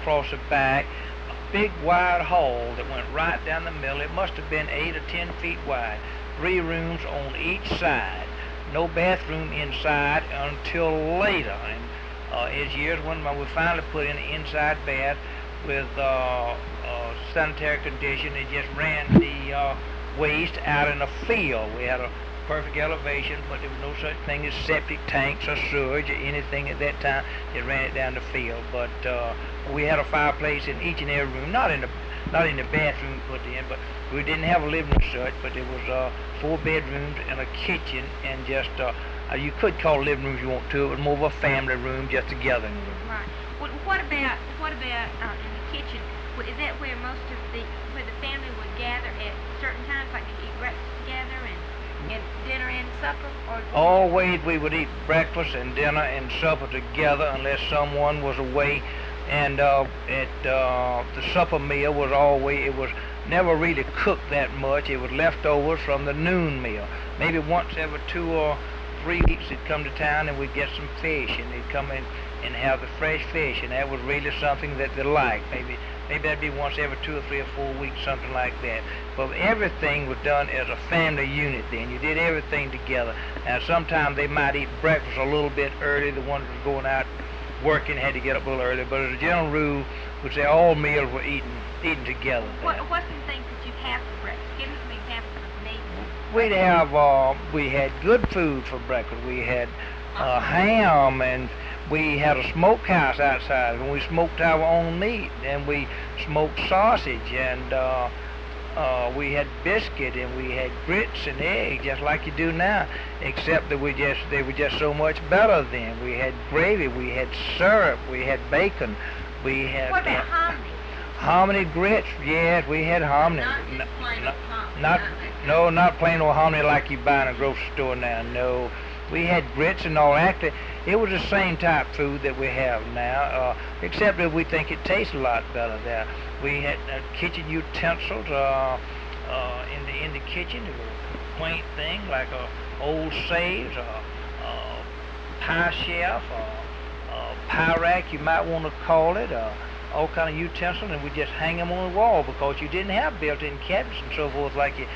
across the back, a big wide hall that went right down the middle. It must have been 8 or 10 feet wide. 3 rooms on each side. No bathroom inside until later. And as years went by, we finally put in an inside bath with sanitary condition. It just ran the waste out in a field. We had a perfect elevation, but there was no such thing as septic tanks or sewage or anything at that time. They ran it down the field. But we had a fireplace in each and every room, not in the bathroom put in, but we didn't have a living room such, but there was 4 bedrooms and a kitchen, and just you could call it living room if you want to. It was more of a family room, just a gathering room. Right. Well, what about in the kitchen? Well, is that where where the family would gather at certain times, like to eat breakfast together and dinner and supper? Or always we would eat breakfast and dinner and supper together unless someone was away. And the supper meal was always, it was never really cooked that much. It was leftovers from the noon meal. Maybe once every 2 or 3 weeks they'd come to town and we'd get some fish, and they'd come in and have the fresh fish, and that was really something that they liked. Maybe that'd be once every 2 or 3 or 4 weeks, something like that. But everything was done as a family unit then. You did everything together. Now sometimes they might eat breakfast a little bit early. The ones that were going out working had to get up a little early, but as a general rule, would say all meals were eaten together. What's some things that you have for breakfast? Give me some examples of meat. We'd have, we had good food for breakfast. We had ham, and we had a smokehouse outside, and we smoked our own meat, and we smoked sausage, and we had biscuit, and we had grits and eggs, just like you do now, except that they were just so much better then. We had gravy, we had syrup, we had bacon, we had... What about hominy? Hominy grits, yes, we had hominy. Not plain old hominy. No, not plain old hominy like you buy in a grocery store now, no. We had grits and all. Actually, it was the same type food that we have now, except that we think it tastes a lot better there. We had kitchen utensils in the kitchen. It was a quaint thing like old sieves, pie shelf, pie rack, you might want to call it, all kind of utensils, and we just hang them on the wall because you didn't have built-in cabinets and so forth like you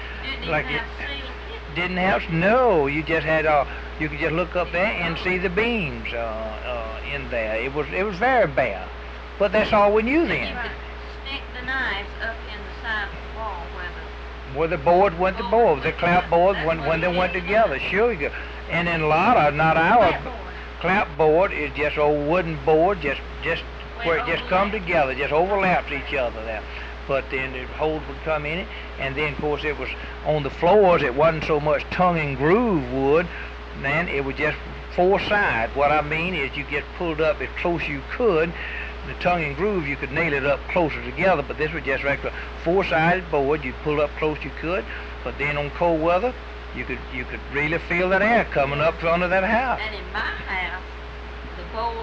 didn't have. No, you just had you could just look up there and see the beams in there. It was very bare, but that's all we knew then. You could stick the knives up in the side of the wall where the board went, the clapboard when they went together. Sure, you could. And then a lot of, not our clapboard is just old wooden board, just where it just come together, just overlaps each other there. But then the holes would come in it, and then of course it was on the floors. It wasn't so much tongue and groove wood, then it was just 4 sides. What I mean is you get pulled up as close as you could. The tongue and groove, you could nail it up closer together, but this was just regular 4-sided board. You pull up close you could, but then on cold weather, you could really feel that air coming up from under that house. And in my house, the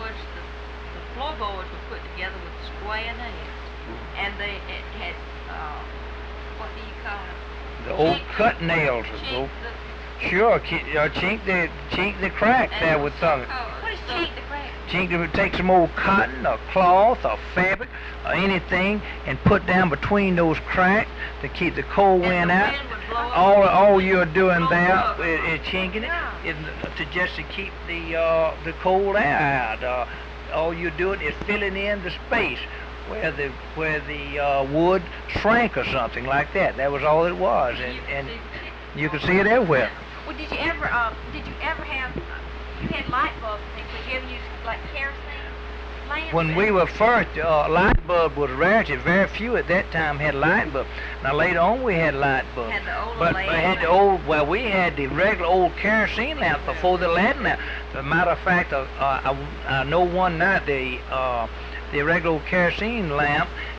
floorboards were put together with square nails, and it had what do you call them? The old cut nails. Sure, chink the crack there with something. What is chink the crack? Chink, take some old cotton or cloth or fabric or anything and put down between those cracks to keep the cold wind out. All you're doing there is chinking it is to keep the cold air out. All you're doing is filling in the space where the wood shrank or something like that. That was all it was, and you could see it everywhere. Well, did you ever have, you had light bulbs and things, but you ever use like kerosene lamps? When we were first, light bulb was rarity. Very few at that time had light bulb. Now later on we had light bulb. We had the regular old kerosene lamp before the Latin lamp. As a matter of fact, I know one night the regular old kerosene lamp